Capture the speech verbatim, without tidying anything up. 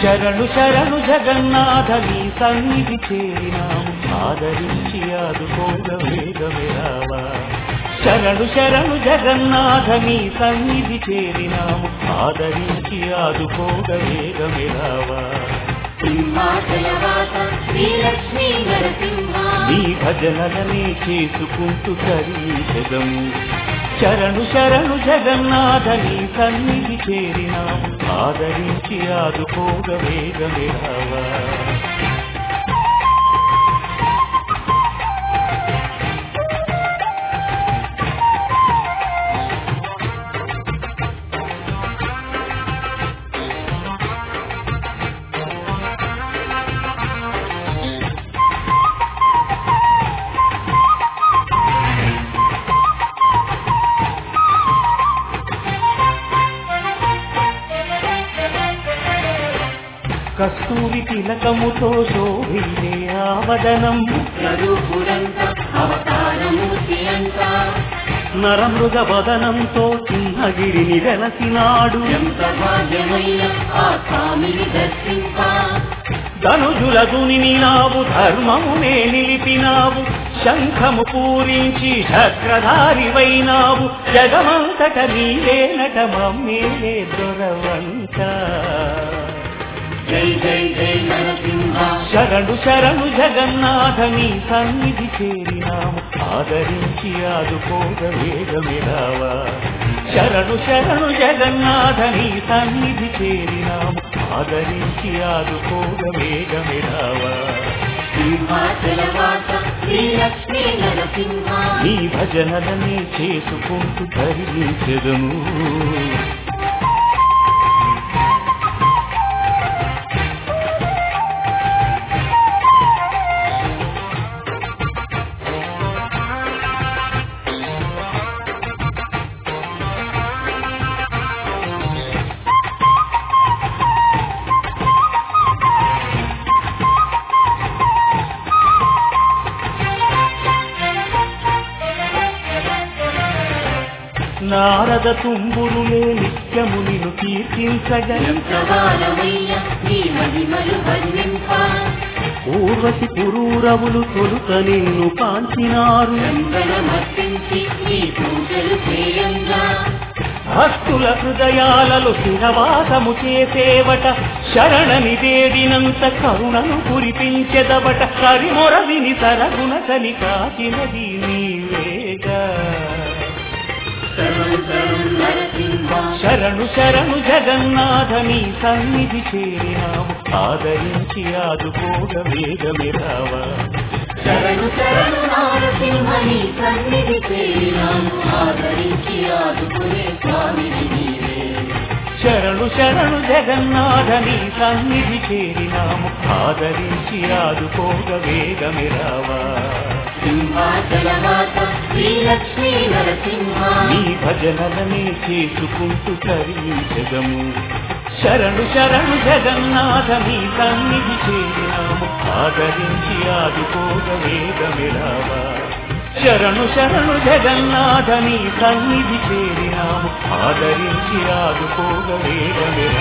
శరణు శరణు జగన్నాథ నీ సన్నిధి చేరినాము ఆదరించి ఆదుకోగ వేగమే రావా శరణు శరణు జగన్నాథ నీ సన్నిధి చేరినాము ఆదరించి ఆదుకోగ వేగమే రావా నీ భజనలనే చేసుకుంటూ తరించెదము శరణు శరణు జగన్నాథ నీ సన్నిధి చేరినాము ఆదరించి ఆదుకోగ వేగమే రావా కస్తూరి తిలకముతో శోభిల్లే ఆవదనం నరమృగ వదనంతో సింహగిరిని వెలసినాడు ధనుజుల దునిని నావు ధర్మమునే నిలిపినావు శంఖము పూరించి చక్రధారివైనావు జగమంతట నీవేనట మమ్మేలే దొరవంట జై జై జై నరసింహ శరణు శరణు జగన్నాథ నీ సన్నిధి చేరినాము ఆదరించి ఆదుకోగ వేగమే రావా శరణు శరణు జగన్నాథ నీ సన్నిధి చేరినాము ఆదరించి ఆదుకోగ వేగమే రావా నీ భజనలనే చేసుకుంటూ తరించెదము నారద తుంబురులే నిత్యము నిన్ను కీర్తించగా ఊర్వశి పురూరవులు తొలుత నిన్ను కాంచినారు భక్తుల హృదయాలలో స్థిరవాసము చేసేవట శరణని వేడినంత కరుణను కురిపించెదవట కరిమొర విని సరగుణ కని కాచినది నీవేగా శరణు శరణు జగన్నాథ నీ సన్నిధి చేరినాము ఆదరించి ఆదుకోగ వేగమే రావా శరణు శరణు నారసింహ నీ సన్నిధి చేరినాము ఆదరించి ఆదుకునే స్వామి నీవే శరణు శరణు జగన్నాథ నీ సన్నిధి చేరినాము ఆదరించి ఆదుకోగ వేగమే రావా నీ భజనలనే చేసుకుంటూ తరించెదము శరణు శరణు జగన్నాథ నీ సన్నిధి చేరినాము ఆదరించి ఆదుకోగ వేగమే రావా శరణు శరణు జగన్నాథ నీ సన్నిధి చేరినాము ఆదరించి ఆదుకోగ వేగమే